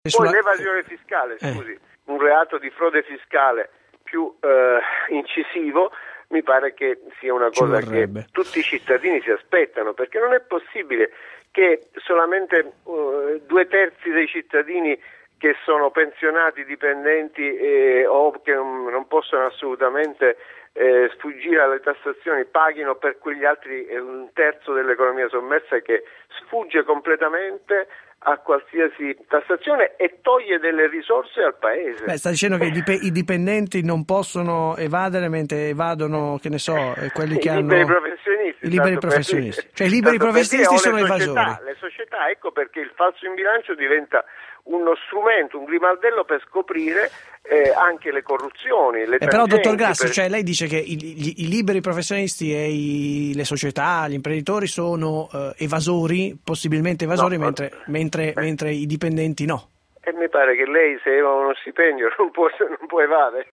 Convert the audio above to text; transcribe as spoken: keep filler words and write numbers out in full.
Sulla... Poi l'evasione fiscale, eh. scusi, un reato di frode fiscale più eh, incisivo, mi pare che sia una cosa che tutti i cittadini si aspettano, perché non è possibile che solamente uh, due terzi dei cittadini che sono pensionati, dipendenti eh, o che non, non possono assolutamente eh, sfuggire alle tassazioni paghino per quegli altri eh, un terzo dell'economia sommersa che sfugge completamente a qualsiasi tassazione e toglie delle risorse al paese. Beh, sta dicendo che i, dip- i dipendenti non possono evadere mentre evadono, che ne so, quelli che I hanno... liberi professionisti. I liberi professionisti. Cioè i liberi professionisti sono le evasori. Società, le società, ecco perché il falso in bilancio diventa uno strumento, un grimaldello per scoprire eh, anche le corruzioni. Le eh, però, dottor Grassi, per... cioè lei dice che i, i, i liberi professionisti e i, le società, gli imprenditori sono eh, evasori, possibilmente evasori, no, mentre, ma... mentre, mentre i dipendenti no. E mi pare che lei, se aveva uno stipendio, non può, non può evadere.